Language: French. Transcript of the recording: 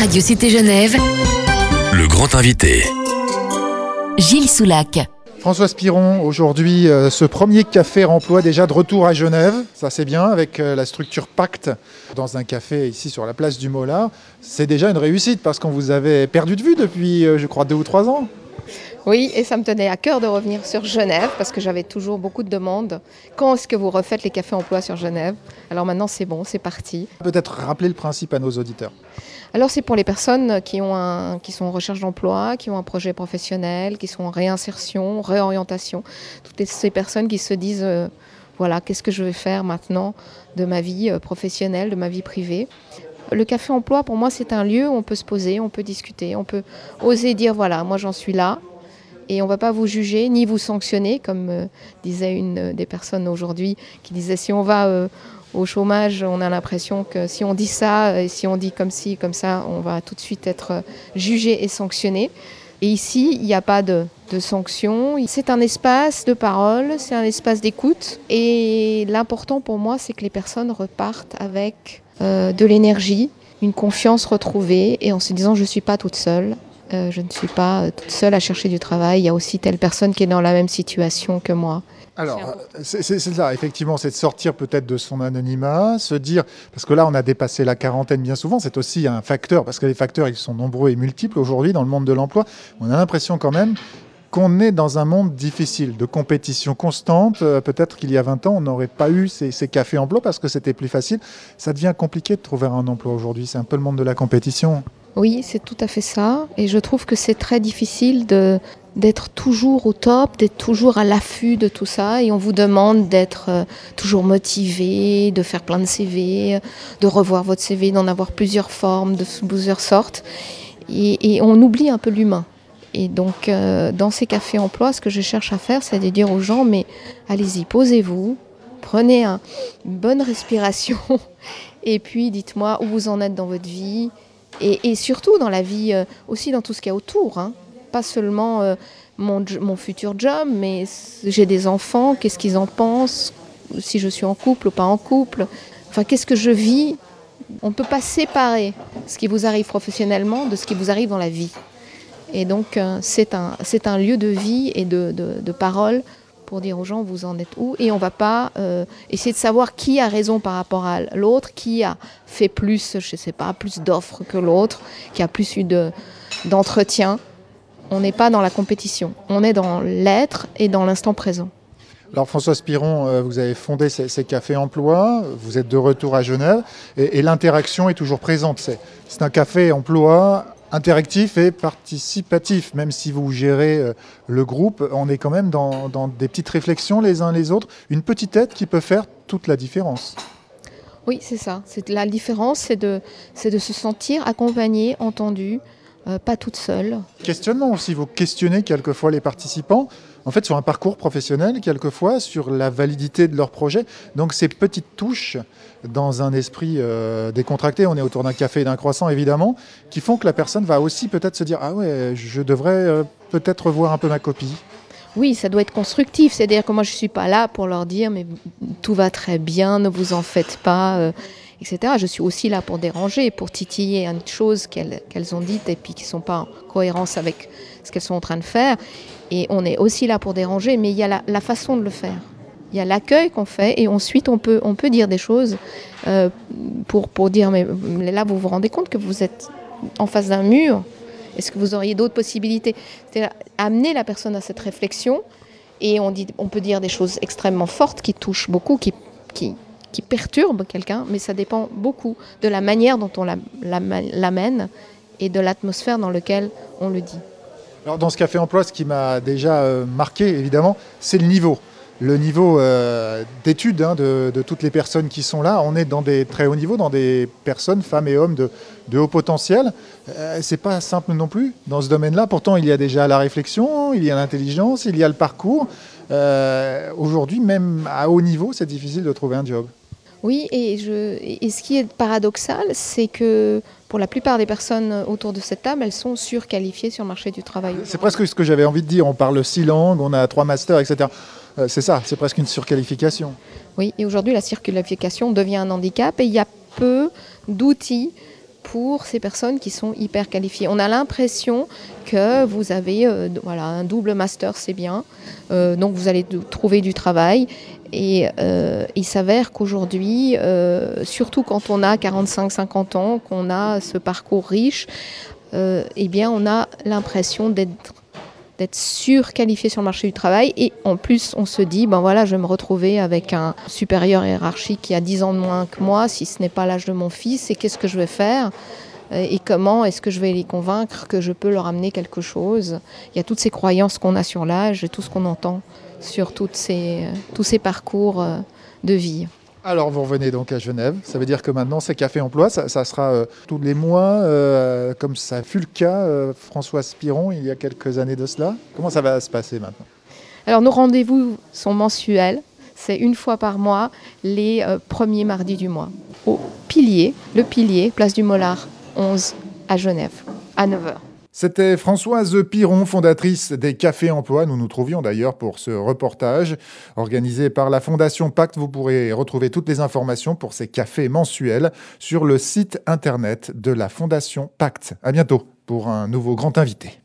Radio Cité Genève, Le grand invité. Gilles Soulac. François Spiron, aujourd'hui, ce premier café emploi déjà de retour à Genève. Ça c'est bien, avec la structure Pacte dans un café ici sur la place du Mollard. C'est déjà une réussite parce qu'on vous avait perdu de vue depuis, je crois, 2 ou 3 ans. Oui, et ça me tenait à cœur de revenir sur Genève parce que j'avais toujours beaucoup de demandes. Quand est-ce que vous refaites les cafés emploi sur Genève? Alors maintenant c'est bon, c'est parti. Peut-être rappeler le principe à nos auditeurs. Alors c'est pour les personnes qui sont en recherche d'emploi, qui ont un projet professionnel, qui sont en réinsertion, réorientation. Toutes ces personnes qui se disent voilà, qu'est-ce que je vais faire maintenant de ma vie professionnelle, de ma vie privée. Le café emploi pour moi c'est un lieu où on peut se poser, on peut discuter, on peut oser dire voilà, moi j'en suis là. Et on ne va pas vous juger ni vous sanctionner, comme disait une des personnes aujourd'hui qui disait si on va au chômage, on a l'impression que si on dit ça et si on dit comme ci, comme ça, on va tout de suite être jugé et sanctionné. Et ici, il n'y a pas de sanction. C'est un espace de parole, c'est un espace d'écoute. Et l'important pour moi, c'est que les personnes repartent avec de l'énergie, une confiance retrouvée et en se disant je ne suis pas toute seule. Je ne suis pas toute seule à chercher du travail. Il y a aussi telle personne qui est dans la même situation que moi. Alors, c'est ça, effectivement, c'est de sortir peut-être de son anonymat, se dire, parce que là, on a dépassé la quarantaine bien souvent, c'est aussi un facteur, parce que les facteurs, ils sont nombreux et multiples aujourd'hui dans le monde de l'emploi. On a l'impression quand même qu'on est dans un monde difficile, de compétition constante. Peut-être qu'il y a 20 ans, on n'aurait pas eu ces cafés emploi parce que c'était plus facile. Ça devient compliqué de trouver un emploi aujourd'hui. C'est un peu le monde de la compétition. Oui, c'est tout à fait ça. Et je trouve que c'est très difficile d'être toujours au top, d'être toujours à l'affût de tout ça. Et on vous demande d'être toujours motivé, de faire plein de CV, de revoir votre CV, d'en avoir plusieurs formes, de plusieurs sortes. Et on oublie un peu l'humain. Et donc, dans ces cafés emploi, ce que je cherche à faire, c'est de dire aux gens, mais allez-y, posez-vous, prenez une bonne respiration. Et puis, dites-moi où vous en êtes dans votre vie. Et surtout dans la vie, aussi dans tout ce qu'il y a autour. Hein. Pas seulement mon futur job, mais j'ai des enfants, qu'est-ce qu'ils en pensent, si je suis en couple ou pas en couple. Enfin, qu'est-ce que je vis? On ne peut pas séparer ce qui vous arrive professionnellement de ce qui vous arrive dans la vie. Et donc, c'est un lieu de vie et de parole pour dire aux gens vous en êtes où. Et on ne va pas essayer de savoir qui a raison par rapport à l'autre, qui a fait plus, je ne sais pas, plus d'offres que l'autre, qui a plus eu d'entretien. On n'est pas dans la compétition, on est dans l'être et dans l'instant présent. Alors François Spiron, vous avez fondé ces cafés emploi, vous êtes de retour à Genève et l'interaction est toujours présente. C'est un café emploi interactif et participatif, même si vous gérez le groupe, on est quand même dans des petites réflexions les uns les autres, une petite aide qui peut faire toute la différence. Oui, c'est ça. La différence, c'est de se sentir accompagné, entendu, pas toute seule. Questionnement aussi, vous questionnez quelquefois les participants, en fait sur un parcours professionnel, quelquefois sur la validité de leur projet. Donc ces petites touches dans un esprit décontracté, on est autour d'un café et d'un croissant évidemment, qui font que la personne va aussi peut-être se dire « Ah ouais, je devrais peut-être revoir un peu ma copie ». Oui, ça doit être constructif, c'est-à-dire que moi je ne suis pas là pour leur dire « mais tout va très bien, ne vous en faites pas ». Etc. Je suis aussi là pour déranger, pour titiller une chose qu'elles ont dites et puis qui ne sont pas en cohérence avec ce qu'elles sont en train de faire. Et on est aussi là pour déranger, mais il y a la façon de le faire. Il y a l'accueil qu'on fait et ensuite on peut dire des choses pour dire mais là vous vous rendez compte que vous êtes en face d'un mur. Est-ce que vous auriez d'autres possibilités? C'est amener la personne à cette réflexion et on peut dire des choses extrêmement fortes qui touchent beaucoup, qui perturbe quelqu'un, mais ça dépend beaucoup de la manière dont on l'amène et de l'atmosphère dans laquelle on le dit. Alors dans ce café emploi, ce qui m'a déjà marqué, évidemment, c'est le niveau. Le niveau d'études de toutes les personnes qui sont là. On est dans des très hauts niveaux, dans des personnes, femmes et hommes de haut potentiel. C'est pas simple non plus dans ce domaine-là. Pourtant, il y a déjà la réflexion, il y a l'intelligence, il y a le parcours. Aujourd'hui, même à haut niveau, c'est difficile de trouver un job. Oui, et ce qui est paradoxal, c'est que pour la plupart des personnes autour de cette table, elles sont surqualifiées sur le marché du travail. C'est presque ce que j'avais envie de dire. On parle 6 langues, on a 3 masters, etc. C'est ça, c'est presque une surqualification. Oui, et aujourd'hui, la surqualification devient un handicap et il y a peu d'outils pour ces personnes qui sont hyper qualifiées. On a l'impression que vous avez un double master, c'est bien, donc vous allez trouver du travail. Et il s'avère qu'aujourd'hui, surtout quand on a 45-50 ans, qu'on a ce parcours riche, eh bien on a l'impression d'être surqualifié sur le marché du travail. Et en plus, on se dit, je vais me retrouver avec un supérieur hiérarchique qui a 10 ans de moins que moi, si ce n'est pas l'âge de mon fils, et qu'est-ce que je vais faire ? Et comment est-ce que je vais les convaincre que je peux leur amener quelque chose ? Il y a toutes ces croyances qu'on a sur l'âge et tout ce qu'on entend sur tous ces parcours de vie. Alors, vous revenez donc à Genève. Ça veut dire que maintenant, ces cafés emploi, ça sera tous les mois, comme ça fut le cas, Françoise Piron, il y a quelques années de cela. Comment ça va se passer maintenant ? Alors, nos rendez-vous sont mensuels. C'est une fois par mois, les premiers mardis du mois. Au Pilier, le Pilier, place du Mollard 11 à Genève, à 9h. C'était Françoise Piron, fondatrice des Cafés Emploi. Nous nous trouvions d'ailleurs pour ce reportage organisé par la Fondation Pacte. Vous pourrez retrouver toutes les informations pour ces cafés mensuels sur le site internet de la Fondation Pacte. À bientôt pour un nouveau grand invité.